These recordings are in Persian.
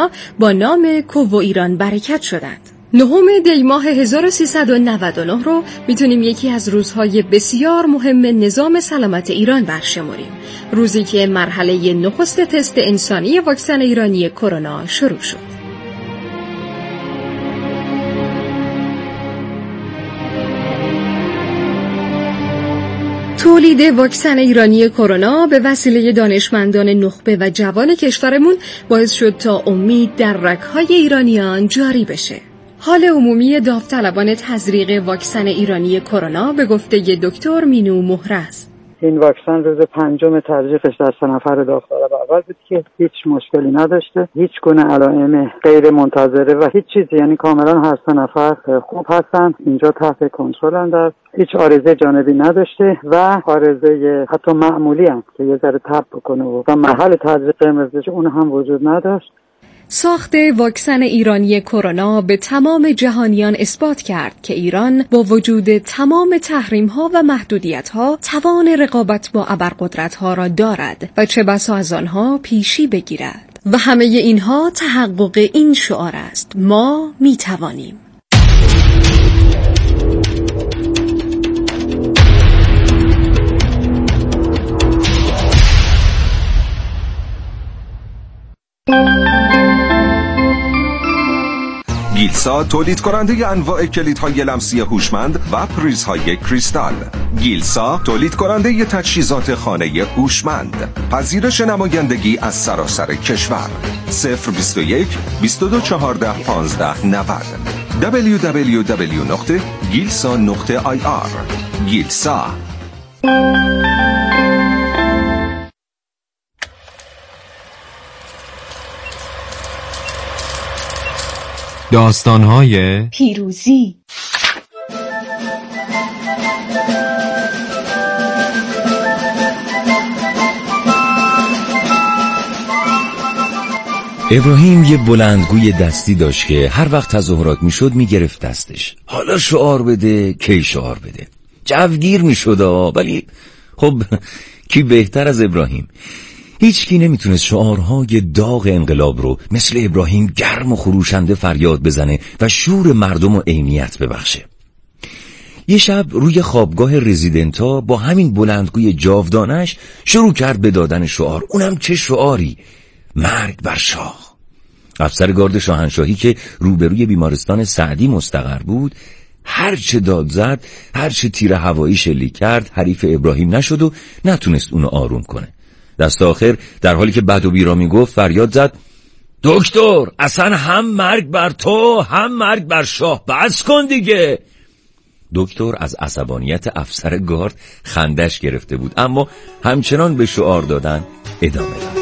کرونا با نام کوو ایران برکت شدند. 9 دی ماه 1399 رو میتونیم یکی از روزهای بسیار مهم نظام سلامت ایران برشماریم. روزی که مرحله نخست تست انسانی واکسن ایرانی کرونا شروع شد. تولید واکسن ایرانی کرونا به وسیله دانشمندان نخبه و جوان کشورمون باعث شد تا امید در رگ‌های ایرانیان جاری بشه. حال عمومی داوطلبان تزریق واکسن ایرانی کرونا به گفته دکتر مینو مهرز. این واکسن روز 5 تزریقش در 3 نفر داوطلب اول بود که هیچ مشکلی نداشته، هیچ گونه علائم غیر منتظره و هیچ چیزی، یعنی کاملا هر 3 نفر خوب هستن، اینجا تحت کنترلند، هیچ عارضه جانبی نداشته و عارضه حتی معمولی هم که یه ذره تب بکنه و محل تزریق قرمز بشه اون هم وجود نداشت. ساخت واکسن ایرانی کرونا به تمام جهانیان اثبات کرد که ایران با وجود تمام تحریم‌ها و محدودیت‌ها توان رقابت با ابرقدرت‌ها را دارد و چه بسا از آنها پیشی بگیرد و همه اینها تحقق این شعار است: ما می‌توانیم. گیلسا تولید کننده انواع کلیدهای لمسی هوشمند و پریزهای کریستال. گیلسا تولید کننده تجهیزات خانه هوشمند. پذیرش نمایندگی از سراسر کشور. 021 22 14 15 90 www.gilsa.ir. گیلسا. داستان‌های پیروزی. ابراهیم یه بلندگوی دستی داشت که هر وقت تظاهرات میشد میگرفت دستش. حالا شعار بده، کی شعار بده. جوگیر میشد ولی خب کی بهتر از ابراهیم؟ هیچ کی نمیتونست شعارهای داغ انقلاب رو مثل ابراهیم گرم و خروشنده فریاد بزنه و شور مردم و عینیت ببخشه. یه شب روی خوابگاه رزیدنتا با همین بلندگوی جاودانش شروع کرد به دادن شعار. اونم چه شعاری؟ مرگ بر شاه. افسر گارد شاهنشاهی که روبروی بیمارستان سعدی مستقر بود هرچه داد زد، هرچه تیر هوایی شلیک کرد، حریف ابراهیم نشد و نتونست اونو آروم کنه. دست آخر در حالی که بد و بیرا میگفت فریاد زد: دکتر، اصلا هم مرگ بر تو هم مرگ بر شاه، بس کن دیگه. دکتر از عصبانیت افسر گارد خندش گرفته بود، اما همچنان به شعار دادن ادامه داد.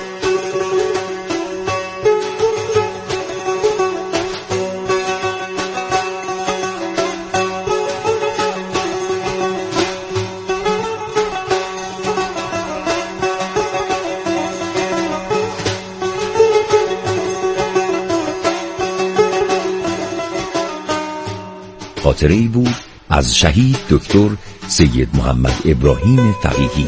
خاطره ای بود از شهید دکتر سید محمد ابراهیم فقیهی.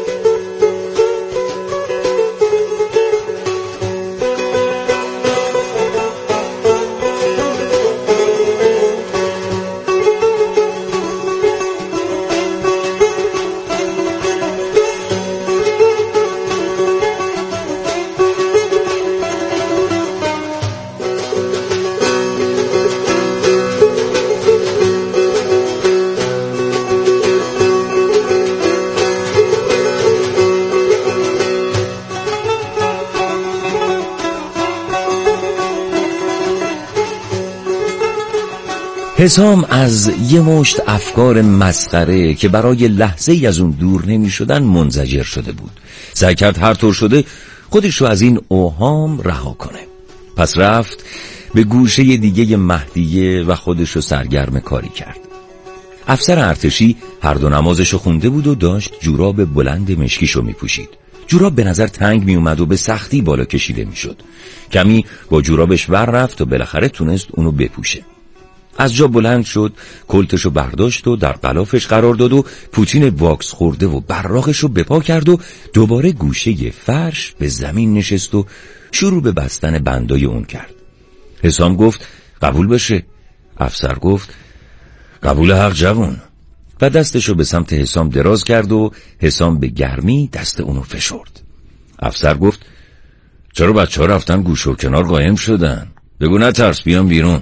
حسام از یه مشت افکار مسخره که برای لحظه ای از اون دور نمی شدن منزجر شده بود. سعی کرد هر طور شده خودشو از این اوهام رها کنه. پس رفت به گوشه دیگه مهدیه و خودشو سرگرم کاری کرد. افسر ارتشی هر دو نمازشو خونده بود و داشت جوراب بلند مشکیشو می پوشید. جوراب به نظر تنگ می اومد و به سختی بالا کشیده می شد. کمی با جورابش ور رفت و بالاخره تونست اونو بپوشه. از جا بلند شد، کلتشو برداشت و در غلافش قرار داد و پوتین واکس خورده و براقشو بپا کرد و دوباره گوشه فرش به زمین نشست و شروع به بستن بندای اون کرد. حسام گفت قبول بشه. افسر گفت قبول حق جوون، و دستشو به سمت حسام دراز کرد و حسام به گرمی دست اونو فشرد. افسر گفت چرا بچه ها رفتن گوشه و کنار قایم شدن؟ بگو نترس بیان بیرون.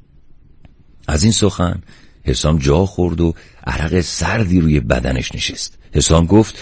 از این سخن حسام جا خورد و عرق سردی روی بدنش نشست. حسام گفت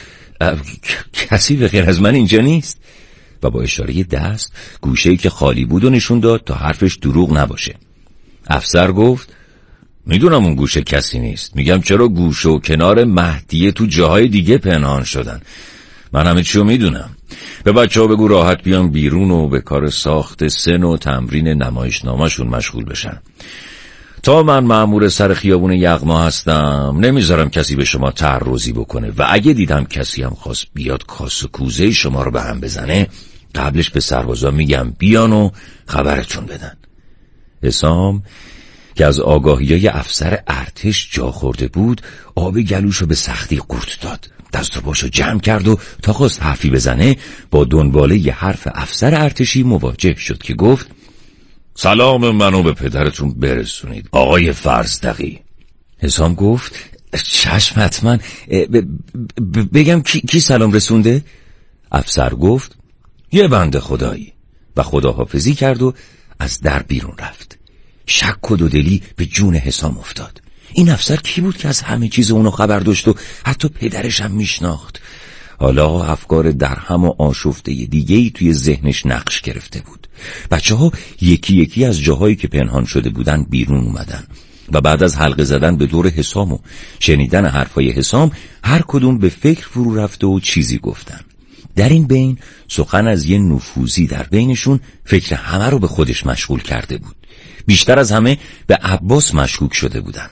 کسی به غیر از من اینجا نیست، و با اشاره دست گوشه‌ای که خالی بود و نشون داد تا حرفش دروغ نباشه. افسر گفت میدونم اون گوشه کسی نیست، میگم چرا گوشه و کنار مهدیه تو جاهای دیگه پنهان شدن. من همه چیو میدونم. به بچه‌ها بگو راحت بیان بیرون و به کار ساخت سن و تمرین نمایشنامه‌شون مشغول بشن. تا من مأمور سر خیابون یغما هستم نمیذارم کسی به شما تعرضی بکنه، و اگه دیدم کسی هم خواست بیاد کاس و کوزه شما رو به هم بزنه قبلش به سربازا میگم بیان و خبرتون بدن. حسام که از آگاهیای افسر ارتش جا خورده بود آب گلوشو به سختی قورت داد. دست و پاشو جمع کرد و تا خواست حرفی بزنه با دنباله ی حرف افسر ارتشی مواجه شد که گفت سلام منو به پدرتون برسونید آقای فرزدقی. حسام گفت چشم حتما. بگم کی سلام رسونده؟ افسر گفت یه بنده خدایی، و خداحافظی کرد و از در بیرون رفت. شک و دودلی به جون حسام افتاد. این افسر کی بود که از همه چیز اونو خبر داشت و حتی پدرش هم میشناخت؟ حالا افکار درهم و آشفته دیگه‌ای توی ذهنش نقش گرفته بود. بچه‌ها یکی یکی از جاهایی که پنهان شده بودن بیرون اومدن و بعد از حلقه زدن به دور حسام و شنیدن حرفای حسام هر کدوم به فکر فرو رفته و چیزی گفتن. در این بین سخن از یه نفوذی در بینشون فکر همه رو به خودش مشغول کرده بود. بیشتر از همه به عباس مشکوک شده بودن.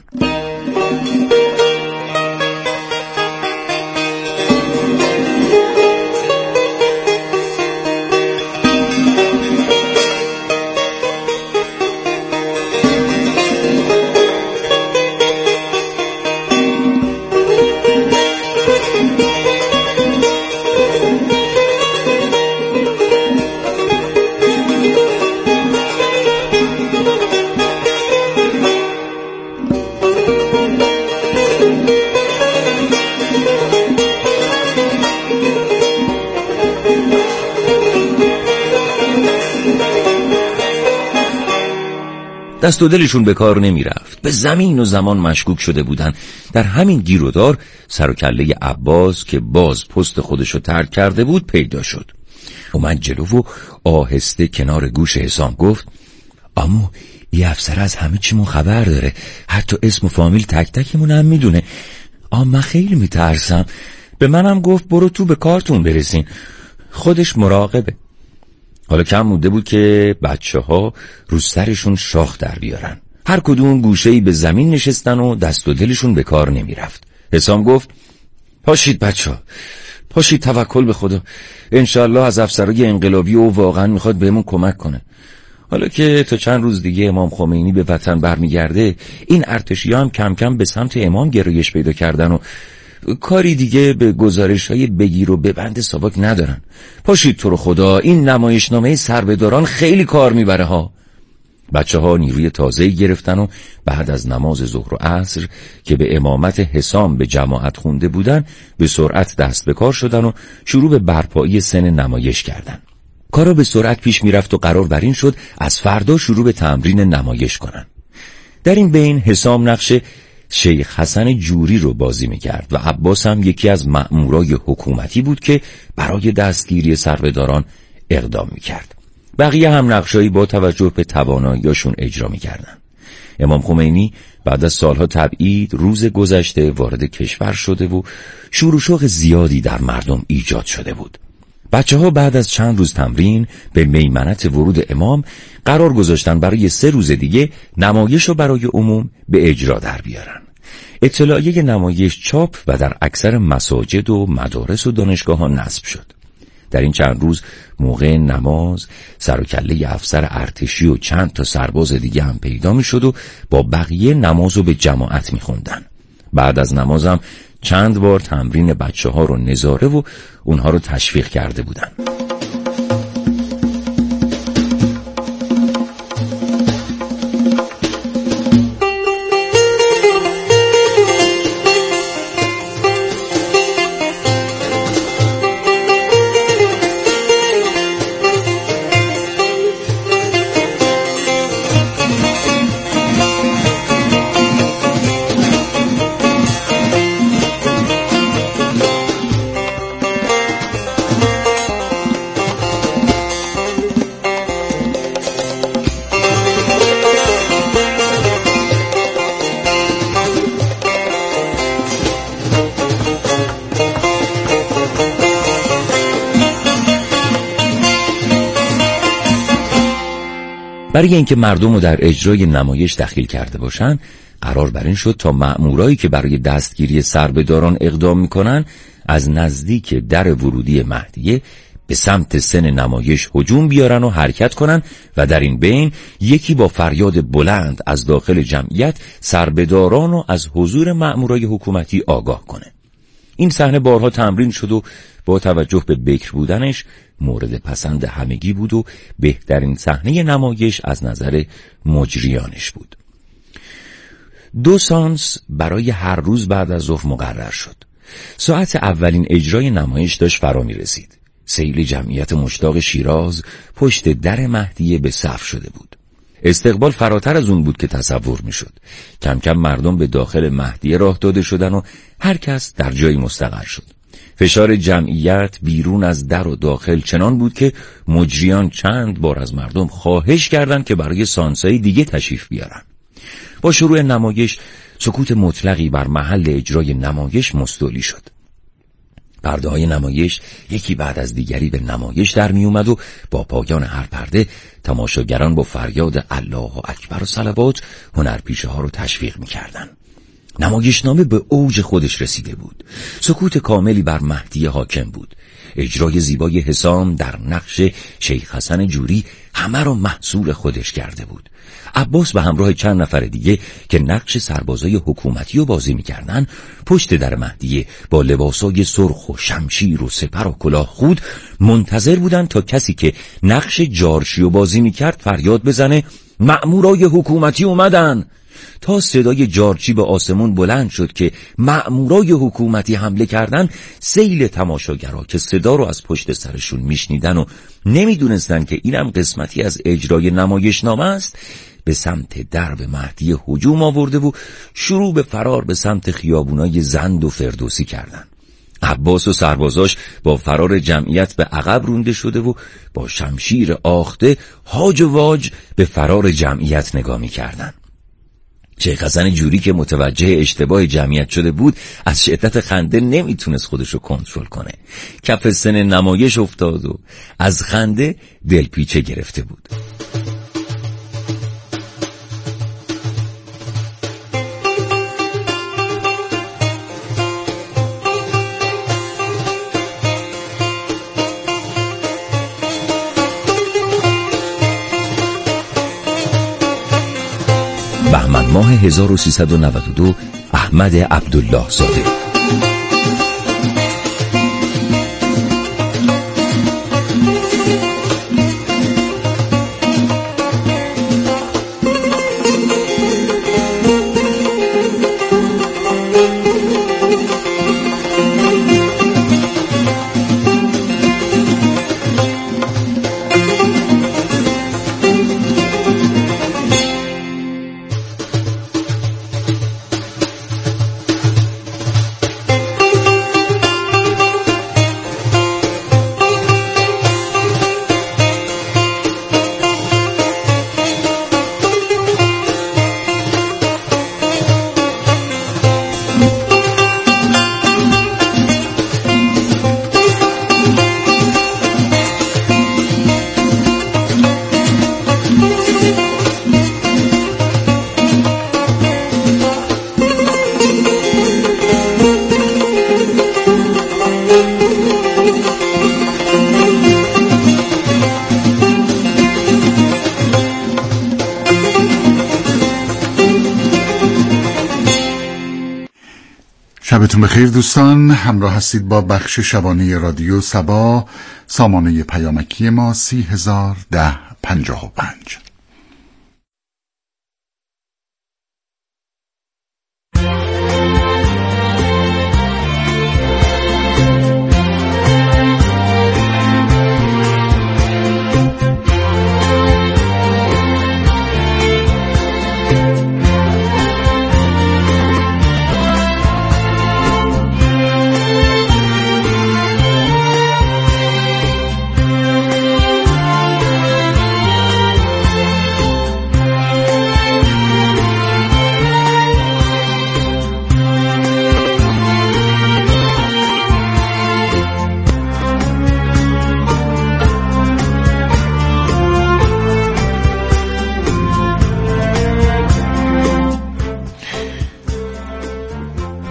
دست و دلشون به کار نمی رفت. به زمین و زمان مشکوک شده بودن. در همین گیرودار سر و کله عباس که باز پست خودشو ترک کرده بود پیدا شد. اومد جلو و آهسته کنار گوش حسام گفت امو یه افسر از همه چیمون خبر داره، حتی اسم و فامیل تک تکمون هم میدونه. من خیلی میترسم. به منم گفت برو تو به کارتون برسین، خودش مراقبه. حالا کم مونده بود که بچه‌ها رو سرشون شاخ در بیارن. هر کدوم گوشه‌ای به زمین نشستن و دست و دلشون به کار نمی رفت. حسام گفت پاشید بچه‌ها، پاشید، توکل به خدا. انشالله از افسرهای انقلابی و واقعا میخواد بهمون کمک کنه. حالا که تا چند روز دیگه امام خمینی به وطن برمیگرده، این ارتشی‌ها هم کم کم به سمت امام گرایش پیدا کردن و کاری دیگه به گزارش‌های بگیر و ببند ساواک ندارن. پاشید تو رو خدا، این نمایشنامه سربهداران خیلی کار میبره ها. بچه‌ها نیروی تازه‌ای گرفتن و بعد از نماز ظهر و عصر که به امامت حسام به جماعت خونده بودن به سرعت دست به کار شدن و شروع به برپایی سن نمایش کردن. کارا به سرعت پیش میرفت و قرار بر این شد از فردا شروع به تمرین نمایش کنن. در این بین حسام نقش شیخ حسن جوری رو بازی میکرد و عباس هم یکی از مأمورای حکومتی بود که برای دستگیری سربهداران اقدام میکرد. بقیه هم نقشایی با توجه به تواناییاشون اجرا میکردن. امام خمینی بعد از سالها تبعید روز گذشته وارد کشور شده و شور و شوق زیادی در مردم ایجاد شده بود. بچه‌ها بعد از چند روز تمرین به میمنت ورود امام قرار گذاشتن برای 3 روز دیگه نمایش رو برای عموم به اجرا در بیارن. اطلاعیه نمایش چاپ و در اکثر مساجد و مدارس و دانشگاه‌ها نصب شد. در این چند روز موقع نماز سر و کله افسر ارتشی و چند تا سرباز دیگه هم پیدا می شد و با بقیه نمازو به جماعت می خوندن. بعد از نمازم چند بار تمرین بچه‌ها رو نظاره و اونها رو تشویق کرده بودن. برای اینکه مردم رو در اجرای نمایش دخیل کرده باشن، قرار بر این شد تا مأمورایی که برای دستگیری سربهداران اقدام میکنن از نزدیک در ورودی مهدیه به سمت سن نمایش هجوم بیارن و حرکت کنن و در این بین یکی با فریاد بلند از داخل جمعیت سربهداران رو از حضور مأمورای حکومتی آگاه کنه. این صحنه بارها تمرین شد و با توجه به بکر بودنش مورد پسند همگی بود و بهترین صحنه نمایش از نظر مجریانش بود. 2 سانس برای هر روز بعد از ظهر مقرر شد. ساعت اولین اجرای نمایش داشت فرا می رسید. سیل جمعیت مشتاق شیراز پشت در مهدیه به صف شده بود. استقبال فراتر از اون بود که تصور می شد. کم کم مردم به داخل مهدیه راه داده شدن و هر کس در جایی مستقر شد. فشار جمعیت بیرون از در و داخل چنان بود که مجریان چند بار از مردم خواهش کردند که برای سانسای دیگه تشریف بیارن. با شروع نمایش سکوت مطلقی بر محل اجرای نمایش مستولی شد. پرده‌های نمایش یکی بعد از دیگری به نمایش در می اومد و با پایان هر پرده تماشاگران با فریاد الله اکبر و صلوات هنرپیشه ها رو تشویق می کردن. نمایشنامه به اوج خودش رسیده بود. سکوت کاملی بر مهدیه حاکم بود. اجرای زیبای حسام در نقش شیخ حسن جوری همه رو محصور خودش کرده بود. عباس به همراه چند نفر دیگه که نقش سربازای حکومتی رو بازی می‌کردن پشت در مهدیه با لباسای سرخ و شمشیر و سپر و کلاه خود منتظر بودن تا کسی که نقش جارچی رو بازی می‌کرد فریاد بزنه مأمورای حکومتی اومدن. تا صدای جارچی به آسمون بلند شد که مأمورای حکومتی حمله کردن، سیل تماشاگرها که صدا رو از پشت سرشون میشنیدن و نمیدونستن که اینم قسمتی از اجرای نمایشنامه است، به سمت درب مهدی هجوم آورده و شروع به فرار به سمت خیابونای زند و فردوسی کردن. عباس و سربازاش با فرار جمعیت به عقب رونده شده و با شمشیر آخته هاج و واج به فرار جمعیت نگاه می‌کردن. شیخ حسن جوری که متوجه اشتباه جمعیت شده بود از شدت خنده نمیتونست خودشو کنترل کنه. کف سن نمایش افتاد و از خنده دلپیچه گرفته بود. بهمن ماه 1392 احمد عبدالله زاده. شبتون بخیر دوستان، همراه هستید با بخش شبانه رادیو سبا. سامانه پیامکی ما 301055.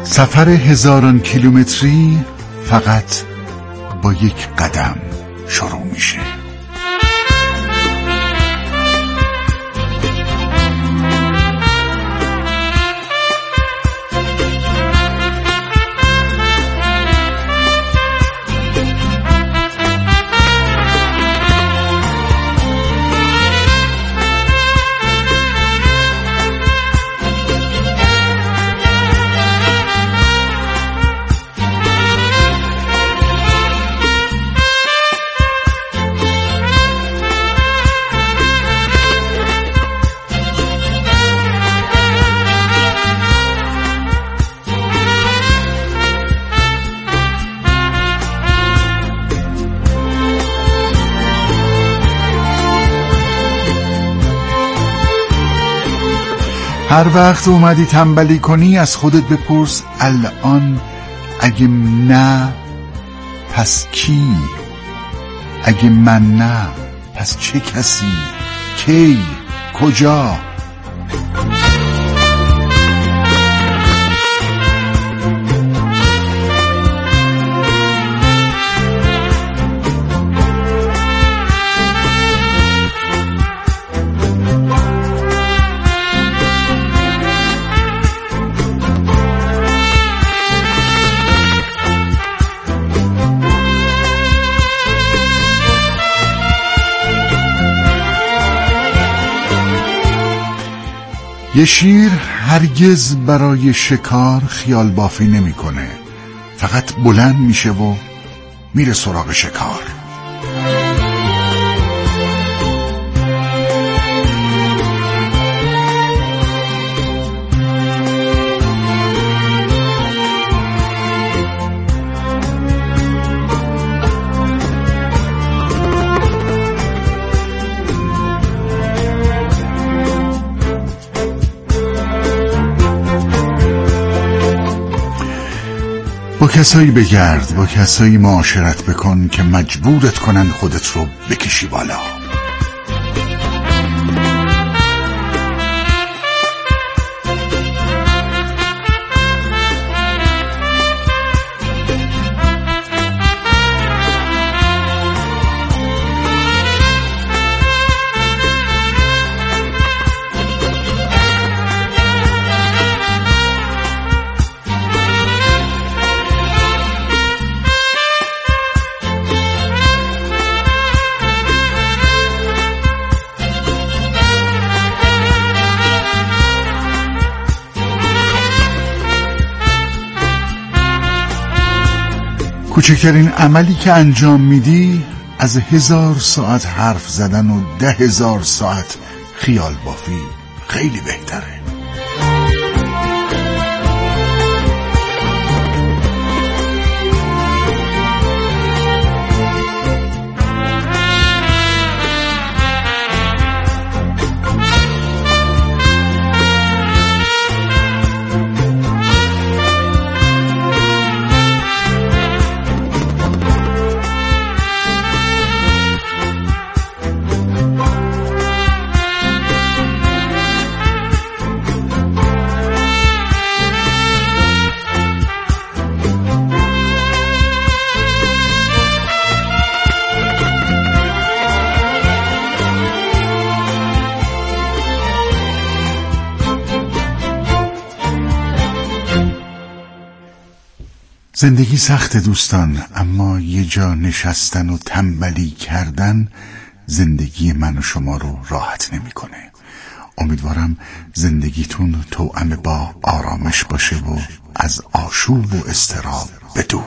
سفر هزاران کیلومتری فقط با یک قدم شروع میشه. هر وقت اومدی تنبلی کنی از خودت بپرس الان اگه نه پس کی؟ اگه من نه پس چه کسی؟ کی؟ کجا؟ یه شیر هرگز برای شکار خیال بافی نمیکنه، فقط بلند میشه و میره سراغ شکار. با کسایی بگرد، با کسایی معاشرت بکن که مجبورت کنن خودت رو بکشی بالا. کوچکترین عملی که انجام میدی از 1000 ساعت حرف زدن و 10,000 ساعت خیال بافی خیلی بهتره. زندگی سخت دوستان، اما یه جا نشستن و تنبلی کردن زندگی من و شما رو راحت نمی‌کنه. امیدوارم زندگیتون توأم با آرامش باشه و از آشوب و اضطراب بدور.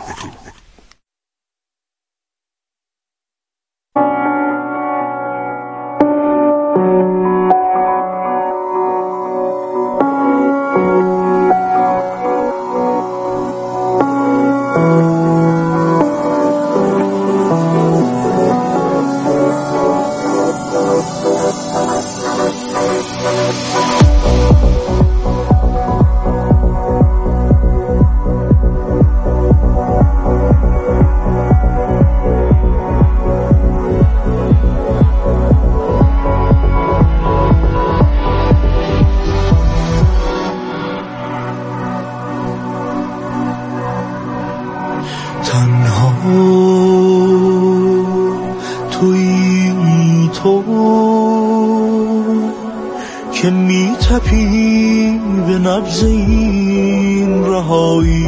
که میتپی به نبض این رهایی،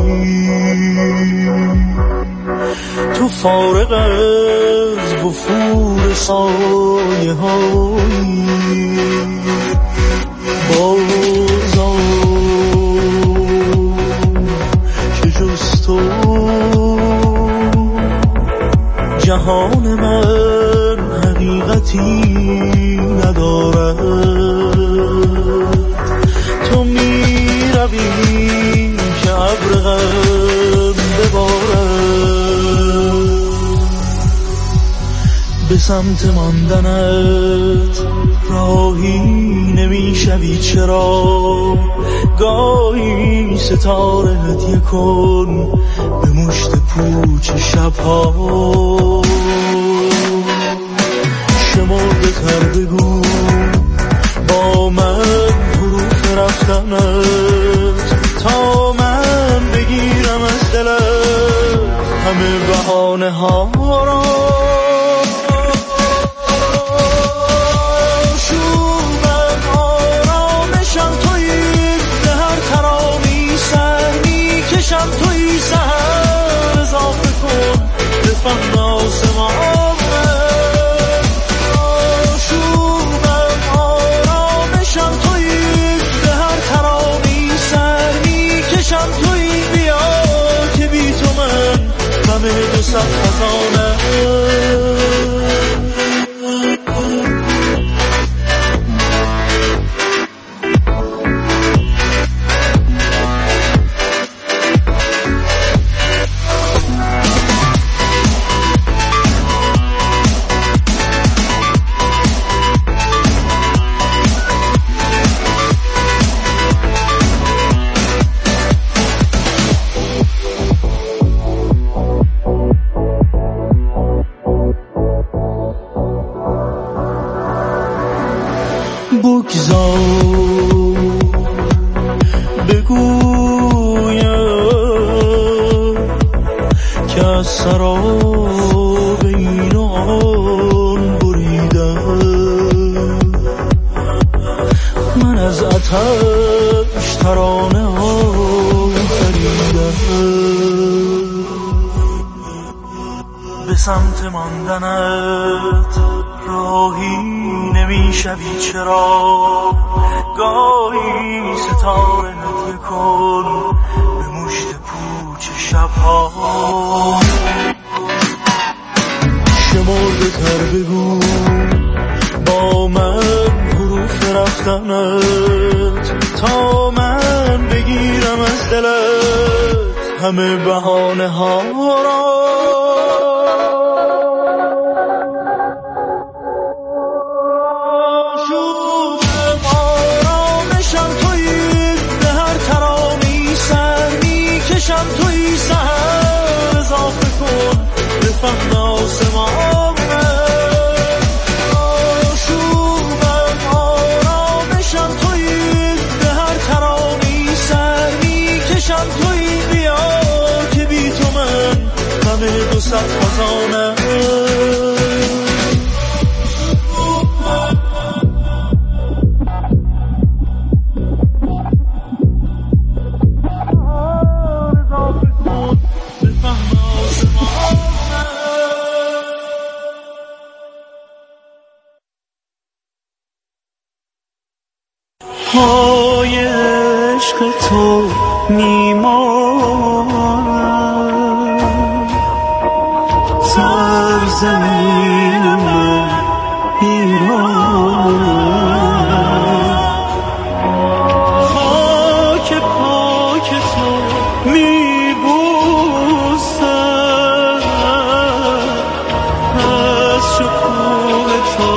تو فارغ از وفور سایه هایی، بازا که جز تو جهان من حقیقتی ندارد. تو می روی که ابر غم ببارد، به سمت ماندنت راهی نمیشوی چرا؟ گاهی ستاره هدیه کن به مشت پوچ شبها، شمرده تر بگو با من حروف رفتنت، تا من بگیرم از دلت همه بهانه ها را. بگویم که از سراب این آن بریدم، من از آتش ترانه ها خریدم، به سمت ماندنت راهی نمیشوی چرا؟ گاهی ستاره هدیه کن به مشت پوچ شبها، شمرده تر بگو با من حروف رفتنت، تا من بگیرم از دلت همه بهانه ها را. توی سهر اضافه کن به فهم آسمانه، آشوبم آرامشم توی به هر ترانی سر میکشم توی بیا که بی تو من همه 200 خزانه. پای عشق تو میمانم، سرزمین من ایران، خاک پاک تو میبوسم، از شکوه تو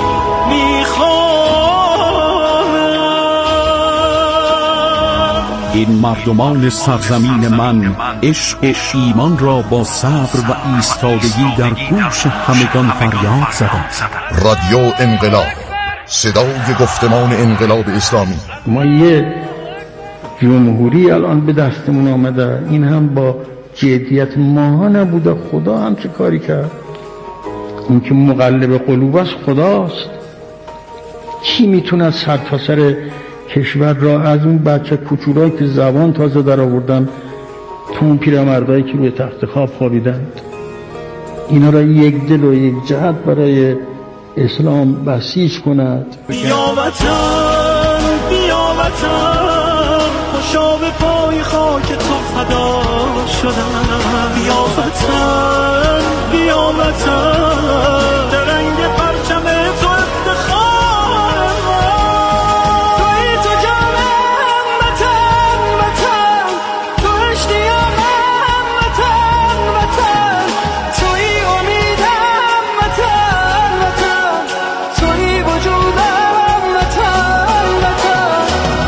این مردمان سرزمین من عشق و ایمان را با صبر و ایستادگی در گوش همگان فریاد زدند. رادیو انقلاب، صدای گفتمان انقلاب اسلامی. ما یه جمهوری الان به دستمون آمده، این هم با جدیت ماها نبوده، خدا هم چه کاری کرد. این که مقلب قلوب است خداست. کی میتونه سرتاسر کشور را از اون بچه کوچولایی که زبان تازه در آوردن تا اون پیرمردایی که روی تخت خواب خوابیدند، اینا را یک دل و یک جهت برای اسلام بسیج کند. بیا وطن، بیا وطن، خوشا به پای خاک تو فدا شدم. بیا وطن، بیا وطن، درنگ پرچم تو افتخار ما. توی تو جانم وطن، وطن، تو اشتیاقم وطن، وطن، توی امیدم وطن، وطن، توی وجودم وطن، وطن.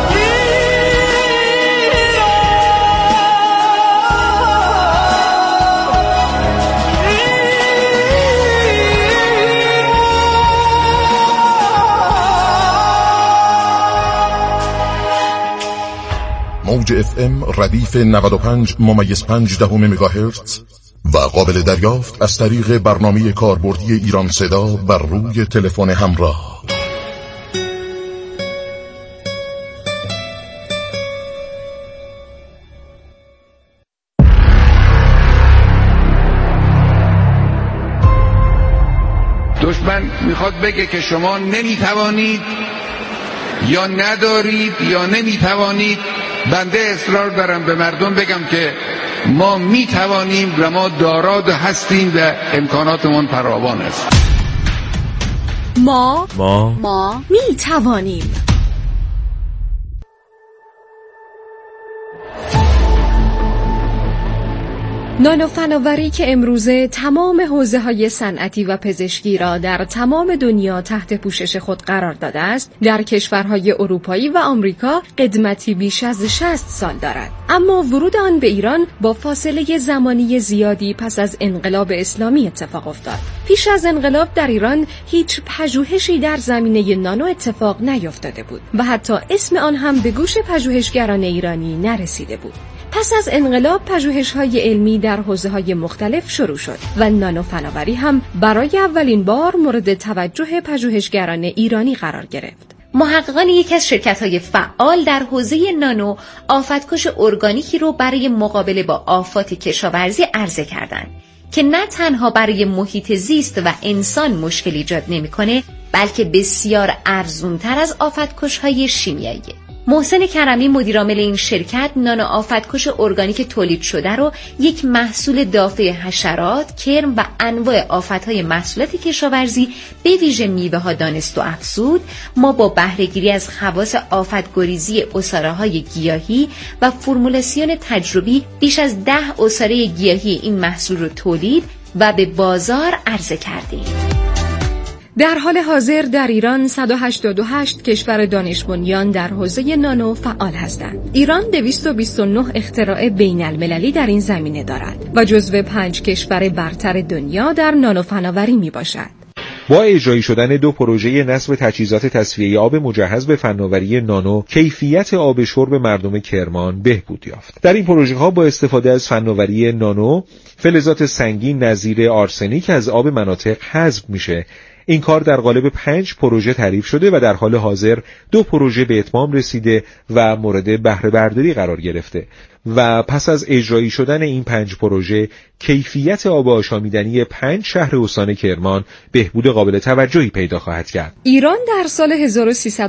موج FM ردیف 95.5 مگاهرتز و قابل دریافت از طریق برنامه کاربردی ایران صدا بر روی تلفن همراه. دشمن میخواد بگه که شما نمیتوانید یا ندارید یا نمیتوانید. بنده اصرار دارم به مردم بگم که ما میتوانیم و ما دارا هستیم و امکاناتمون فراوان است. ما میتوانیم. نانوفناوری که امروزه تمام حوزه‌های صنعتی و پزشکی را در تمام دنیا تحت پوشش خود قرار داده است، در کشورهای اروپایی و آمریکا قدمتی بیش از 60 سال دارد. اما ورود آن به ایران با فاصله زمانی زیادی پس از انقلاب اسلامی اتفاق افتاد. پیش از انقلاب در ایران هیچ پژوهشی در زمینه نانو اتفاق نیفتاده بود و حتی اسم آن هم به گوش پژوهشگران ایرانی نرسیده بود. پس از انقلاب پژوهش‌های علمی در حوزه‌های مختلف شروع شد و نانوفناوری هم برای اولین بار مورد توجه پژوهشگران ایرانی قرار گرفت. محققان یکی از شرکت‌های فعال در حوزه نانو آفتکش ارگانیکی رو برای مقابله با آفات کشاورزی عرضه کردند که نه تنها برای محیط زیست و انسان مشکل ایجاد نمی‌کنه، بلکه بسیار ارزان‌تر از آفتکش‌های شیمیایی. محسن کرمی مدیرعامل این شرکت نانو آفتکش ارگانیک تولید شده رو یک محصول دافع حشرات، کرم و انواع آفت‌های محصولات کشاورزی به ویژه میوه‌ها دانست و افزود. ما با بهره‌گیری از خواص آفت‌گریزی عصاره‌های گیاهی و فرمولاسیون تجربی بیش از 10 عصاره گیاهی این محصول رو تولید و به بازار عرضه کردیم. در حال حاضر در ایران 188 کشور دانش بنیان در حوزه نانو فعال هستند. ایران 229 اختراع بین المللی در این زمینه دارد و جزو 5 کشور برتر دنیا در نانوفناوری می باشد. با اجرایی شدن 2 پروژه نصب تجهیزات تصفیه آب مجهز به فناوری نانو، کیفیت آب شرب مردم کرمان بهبود یافت. در این پروژه ها با استفاده از فناوری نانو، فلزات سنگین نظیر آرسنیک از آب مناطق حذف میشه. این کار در قالب 5 پروژه تعریف شده و در حال حاضر 2 پروژه به اتمام رسیده و مورد بهره برداری قرار گرفته و پس از اجرایی شدن این 5 پروژه کیفیت آب آشامیدنی 5 شهر استان کرمان بهبود قابل توجهی پیدا خواهد کرد. ایران در سال 1300